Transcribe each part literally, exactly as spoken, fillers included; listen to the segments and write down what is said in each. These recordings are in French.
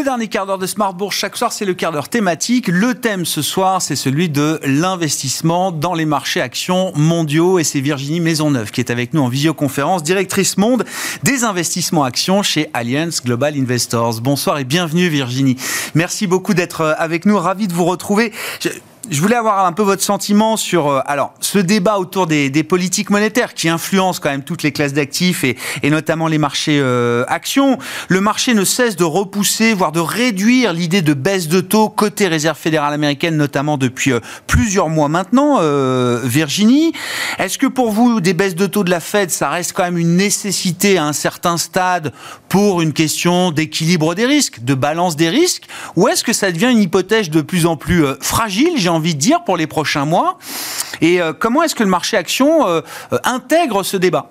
Le dernier quart d'heure de Smart Bourse, chaque soir, c'est le quart d'heure thématique. Le thème ce soir, c'est celui de l'investissement dans les marchés actions mondiaux. Et c'est Virginie Maisonneuve qui est avec nous en visioconférence, directrice monde des investissements actions chez Allianz Global Investors. Bonsoir et bienvenue Virginie. Merci beaucoup d'être avec nous. Ravi de vous retrouver. Je... Je voulais avoir un peu votre sentiment sur euh, alors ce débat autour des, des politiques monétaires qui influencent quand même toutes les classes d'actifs et, et notamment les marchés euh, actions. Le marché ne cesse de repousser, voire de réduire l'idée de baisse de taux côté Réserve fédérale américaine, notamment depuis euh, plusieurs mois maintenant. Euh, Virginie, est-ce que pour vous, des baisses de taux de la Fed, ça reste quand même une nécessité à un certain stade pour une question d'équilibre des risques, de balance des risques, ou est-ce que ça devient une hypothèse de plus en plus euh, fragile, j'ai envie de dire, pour les prochains mois? Et euh, comment est-ce que le marché action euh, euh, intègre ce débat?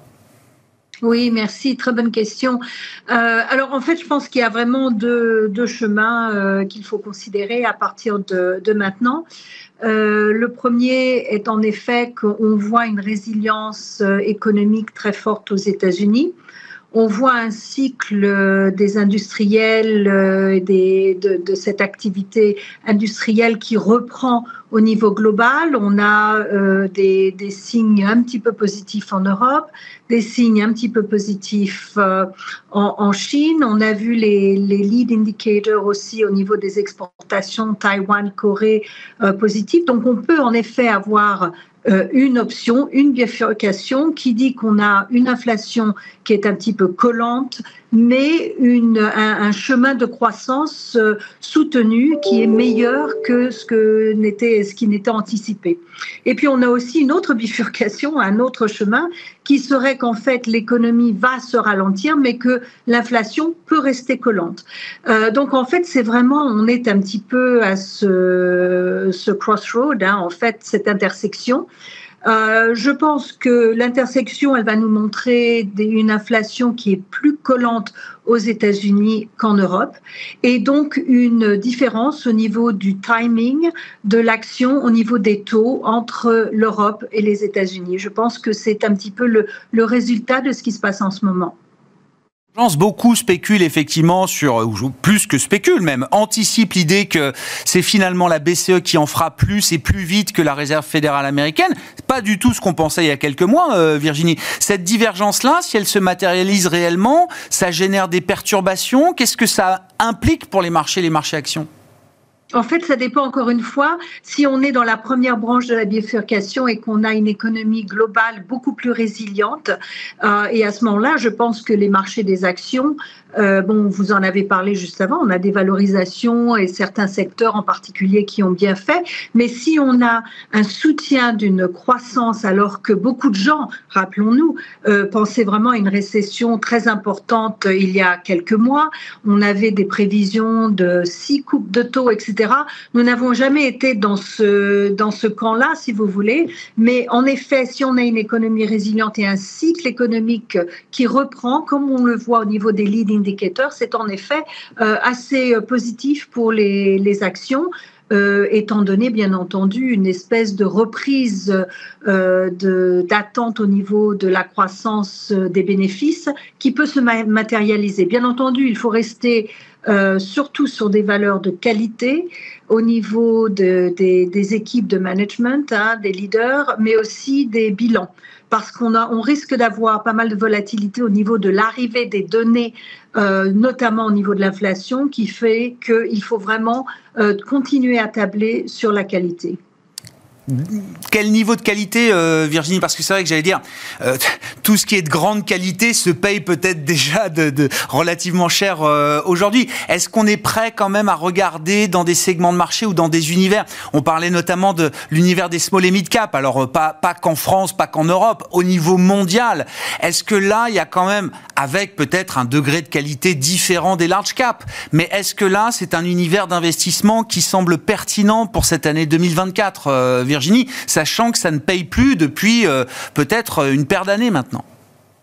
Oui, merci. Très bonne question. Euh, alors, en fait, je pense qu'il y a vraiment deux, deux chemins euh, qu'il faut considérer à partir de, de maintenant. Euh, le premier est en effet qu'on voit une résilience économique très forte aux États-Unis. On voit un cycle des industriels, des, de, de cette activité industrielle qui reprend au niveau global. On a euh, des, des signes un petit peu positifs en Europe, des signes un petit peu positifs euh, en, en Chine. On a vu les, les lead indicators aussi au niveau des exportations, Taïwan, Corée, euh, positifs. Donc on peut en effet avoir Euh, une option, une bifurcation qui dit qu'on a une inflation qui est un petit peu collante, mais une, un, un chemin de croissance euh, soutenu qui est meilleur que ce, que n'était, ce qui n'était anticipé. Et puis on a aussi une autre bifurcation, un autre chemin, qui serait qu'en fait l'économie va se ralentir, mais que l'inflation peut rester collante. Euh, donc en fait c'est vraiment, on est un petit peu à ce, ce crossroad, hein, en fait cette intersection. Euh, je pense que l'intersection, elle va nous montrer des, une inflation qui est plus collante aux États-Unis qu'en Europe, et donc une différence au niveau du timing de l'action, au niveau des taux entre l'Europe et les États-Unis. Je pense que c'est un petit peu le, le résultat de ce qui se passe en ce moment. Beaucoup spéculent effectivement sur, ou plus que spéculent même, anticipent l'idée que c'est finalement la B C E qui en fera plus et plus vite que la Réserve fédérale américaine. C'est pas du tout ce qu'on pensait il y a quelques mois, euh, Virginie. Cette divergence-là, si elle se matérialise réellement, ça génère des perturbations. Qu'est-ce que ça implique pour les marchés, les marchés actions ? En fait, ça dépend encore une fois. Si on est dans la première branche de la bifurcation et qu'on a une économie globale beaucoup plus résiliente, euh, et à ce moment-là, je pense que les marchés des actions, euh, bon, vous en avez parlé juste avant, on a des valorisations et certains secteurs en particulier qui ont bien fait. Mais si on a un soutien d'une croissance, alors que beaucoup de gens, rappelons-nous, euh, pensaient vraiment à une récession très importante il y a quelques mois, on avait des prévisions de six coupes de taux, et cetera. Nous n'avons jamais été dans ce, dans ce camp-là, si vous voulez, mais en effet, si on a une économie résiliente et un cycle économique qui reprend, comme on le voit au niveau des lead indicators, c'est en effet euh, assez positif pour les, les actions. Euh, étant donné, bien entendu, une espèce de reprise euh, de, d'attente au niveau de la croissance des bénéfices qui peut se ma- matérialiser. Bien entendu, il faut rester euh, surtout sur des valeurs de qualité au niveau de, des, des équipes de management, hein, des leaders, mais aussi des bilans. Parce qu'on a, on risque d'avoir pas mal de volatilité au niveau de l'arrivée des données, euh, notamment au niveau de l'inflation, qui fait qu'il faut vraiment euh, continuer à tabler sur la qualité. Quel niveau de qualité, euh, Virginie? Parce que c'est vrai que j'allais dire, euh, tout ce qui est de grande qualité se paye peut-être déjà de, de relativement cher euh, aujourd'hui. Est-ce qu'on est prêt quand même à regarder dans des segments de marché ou dans des univers? On parlait notamment de l'univers des small et mid cap. Alors pas pas qu'en France, pas qu'en Europe, au niveau mondial. Est-ce que là, il y a quand même, avec peut-être un degré de qualité différent des large cap, mais est-ce que là, c'est un univers d'investissement qui semble pertinent pour cette année deux mille vingt-quatre, euh, Virginie, sachant que ça ne paye plus depuis euh, peut-être une paire d'années maintenant?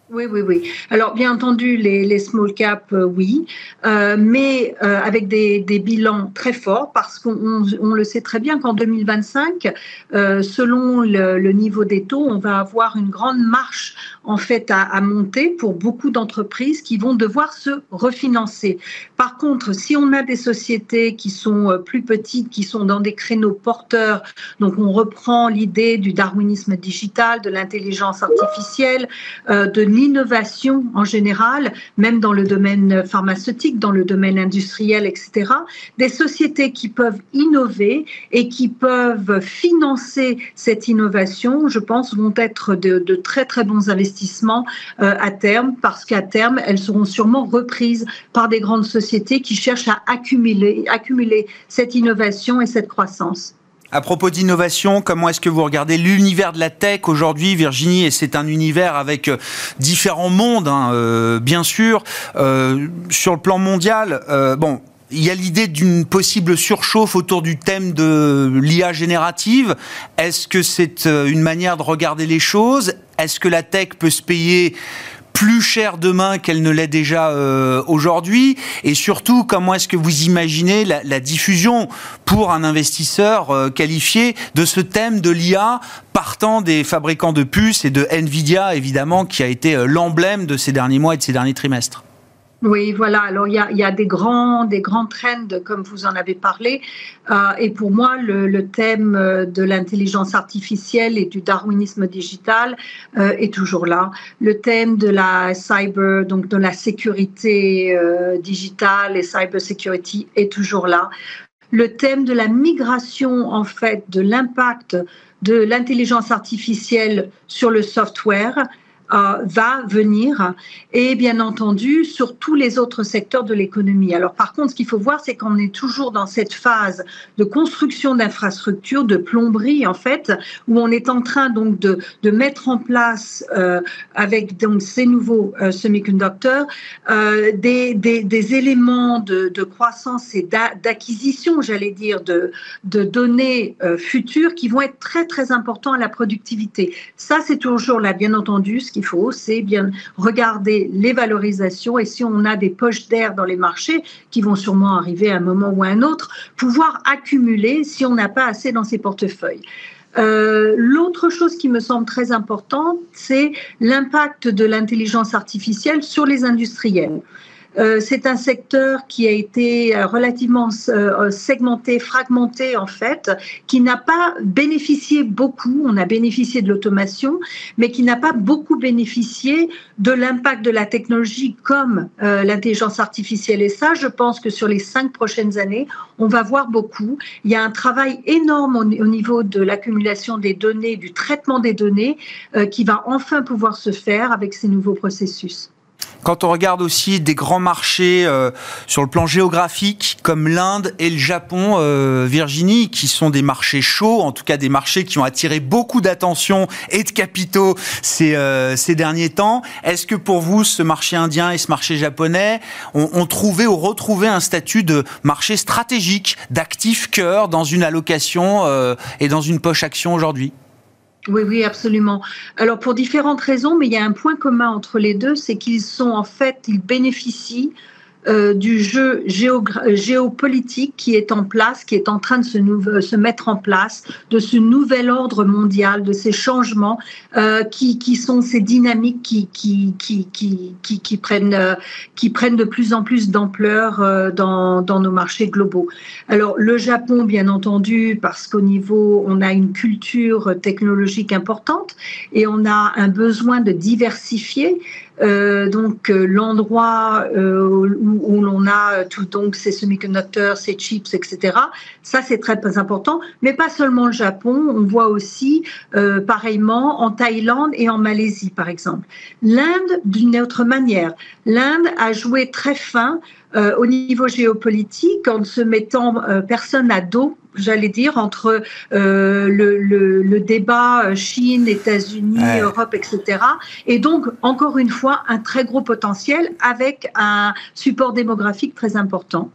Oui, oui, oui. Alors, bien entendu, les, les small caps, euh, oui, euh, mais euh, avec des, des bilans très forts, parce qu'on on, on le sait très bien qu'en deux mille vingt-cinq, euh, selon le, le niveau des taux, on va avoir une grande marche en fait à, à monter pour beaucoup d'entreprises qui vont devoir se refinancer. Par contre, si on a des sociétés qui sont plus petites, qui sont dans des créneaux porteurs, donc on reprend l'idée du darwinisme digital, de l'intelligence artificielle, euh, de l'innovation en général, même dans le domaine pharmaceutique, dans le domaine industriel, et cetera. Des sociétés qui peuvent innover et qui peuvent financer cette innovation, je pense, vont être de, de très très bons investissements euh, à terme, parce qu'à terme, elles seront sûrement reprises par des grandes sociétés qui cherchent à accumuler, accumuler cette innovation et cette croissance. À propos d'innovation, comment est-ce que vous regardez l'univers de la tech aujourd'hui, Virginie? Et c'est un univers avec différents mondes, hein, euh, bien sûr. Euh, sur le plan mondial, euh, bon, il y a l'idée d'une possible surchauffe autour du thème de l'I A générative. Est-ce que c'est une manière de regarder les choses? Est-ce que la tech peut se payer plus cher demain qu'elle ne l'est déjà euh, aujourd'hui? Et surtout, comment est-ce que vous imaginez la, la diffusion pour un investisseur euh, qualifié de ce thème de l'I A partant des fabricants de puces et de Nvidia, évidemment, qui a été euh, l'emblème de ces derniers mois et de ces derniers trimestres? Oui, voilà. Alors, il y a, il y a des grands, des grands trends, comme vous en avez parlé. Euh, et pour moi, le, le thème de l'intelligence artificielle et du darwinisme digital euh, est toujours là. Le thème de la cyber, donc de la sécurité euh, digitale et cyber security est toujours là. Le thème de la migration, en fait, de l'impact de l'intelligence artificielle sur le software Euh, va venir, et bien entendu sur tous les autres secteurs de l'économie. Alors par contre, ce qu'il faut voir, c'est qu'on est toujours dans cette phase de construction d'infrastructures, de plomberie en fait, où on est en train donc de, de mettre en place euh, avec donc ces nouveaux euh, semi-conducteurs euh, des, des, des éléments de, de croissance et d'acquisition, j'allais dire, de, de données euh, futures qui vont être très très importants à la productivité. Ça, c'est toujours là, bien entendu. Ce qu'il faut, c'est bien regarder les valorisations, et si on a des poches d'air dans les marchés qui vont sûrement arriver à un moment ou à un autre, pouvoir accumuler si on n'a pas assez dans ses portefeuilles. Euh, l'autre chose qui me semble très importante, c'est l'impact de l'intelligence artificielle sur les industriels. Euh, c'est un secteur qui a été relativement euh, segmenté, fragmenté en fait, qui n'a pas bénéficié beaucoup, on a bénéficié de l'automation, mais qui n'a pas beaucoup bénéficié de l'impact de la technologie comme euh, l'intelligence artificielle. Et ça, je pense que sur les cinq prochaines années, on va voir beaucoup. Il y a un travail énorme au, au niveau de l'accumulation des données, du traitement des données, euh, qui va enfin pouvoir se faire avec ces nouveaux processus. Quand on regarde aussi des grands marchés euh, sur le plan géographique, comme l'Inde et le Japon, euh, Virginie, qui sont des marchés chauds, en tout cas des marchés qui ont attiré beaucoup d'attention et de capitaux ces, euh, ces derniers temps, est-ce que pour vous, ce marché indien et ce marché japonais ont, ont trouvé ou retrouvé un statut de marché stratégique, d'actif cœur dans une allocation euh, et dans une poche action aujourd'hui ? Oui, oui, absolument. Alors, pour différentes raisons, mais il y a un point commun entre les deux, c'est qu'ils sont, en fait, ils bénéficient euh, du jeu géogra- géopolitique qui est en place, qui est en train de se, nou- se mettre en place, de ce nouvel ordre mondial, de ces changements euh, qui, qui sont ces dynamiques qui, qui, qui, qui, qui, qui, prennent, euh, qui prennent de plus en plus d'ampleur euh, dans, dans nos marchés globaux. Alors, le Japon, bien entendu, parce qu'au niveau, on a une culture technologique importante et on a un besoin de diversifier. Euh, donc euh, l'endroit euh, où, où l'on a tout donc ces semi-conducteurs, ces chips, et cetera. Ça c'est très, très important, mais pas seulement le Japon. On voit aussi euh, pareillement en Thaïlande et en Malaisie par exemple. L'Inde d'une autre manière. L'Inde a joué très fin euh, au niveau géopolitique en se mettant euh, personne à dos, j'allais dire, entre euh, le, le, le débat Chine, États-Unis, ouais. Europe, et cetera. Et donc, encore une fois, un très gros potentiel avec un support démographique très important.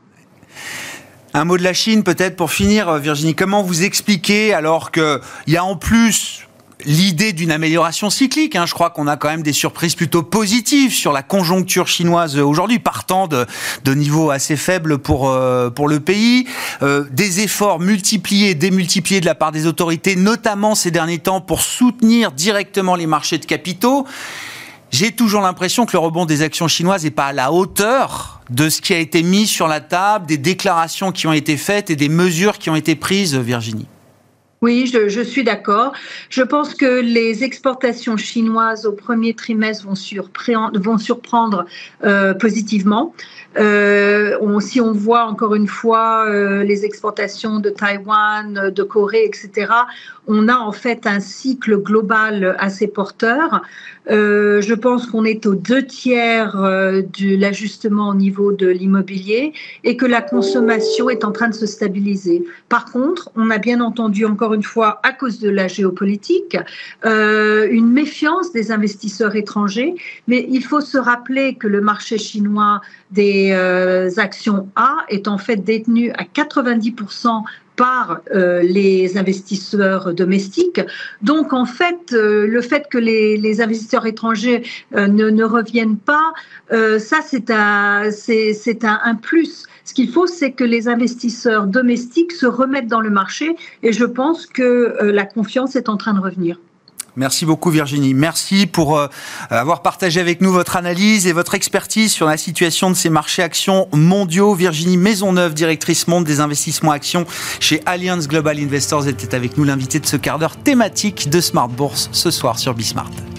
Un mot de la Chine, peut-être, pour finir, Virginie. Comment vous expliquez, alors qu'il y a en plus l'idée d'une amélioration cyclique. Hein. Je crois qu'on a quand même des surprises plutôt positives sur la conjoncture chinoise aujourd'hui, partant de, de niveaux assez faibles pour, euh, pour le pays. Euh, des efforts multipliés, démultipliés de la part des autorités, notamment ces derniers temps, pour soutenir directement les marchés de capitaux. J'ai toujours l'impression que le rebond des actions chinoises n'est pas à la hauteur de ce qui a été mis sur la table, des déclarations qui ont été faites et des mesures qui ont été prises, Virginie. Oui, je, je suis d'accord. Je pense que les exportations chinoises au premier trimestre vont, surprendre, vont surprendre euh, positivement. Euh, on, si on voit encore une fois euh, les exportations de Taïwan, de Corée, et cetera, on a en fait un cycle global assez porteur. Euh, je pense qu'on est aux deux tiers euh, de l'ajustement au niveau de l'immobilier et que la consommation est en train de se stabiliser. Par contre, on a bien entendu encore une fois, à cause de la géopolitique, euh, une méfiance des investisseurs étrangers. Mais il faut se rappeler que le marché chinois des euh, actions A est en fait détenu à quatre-vingt-dix pour cent par euh, les investisseurs domestiques. Donc, en fait, euh, le fait que les, les investisseurs étrangers euh, ne, ne reviennent pas, euh, ça, c'est un, c'est, c'est un, un plus. Ce qu'il faut, c'est que les investisseurs domestiques se remettent dans le marché et je pense que euh, la confiance est en train de revenir. Merci beaucoup Virginie. Merci pour euh, avoir partagé avec nous votre analyse et votre expertise sur la situation de ces marchés actions mondiaux. Virginie Maisonneuve, directrice monde des investissements actions chez Allianz Global Investors, était avec nous l'invité de ce quart d'heure thématique de Smart Bourse ce soir sur Bismart.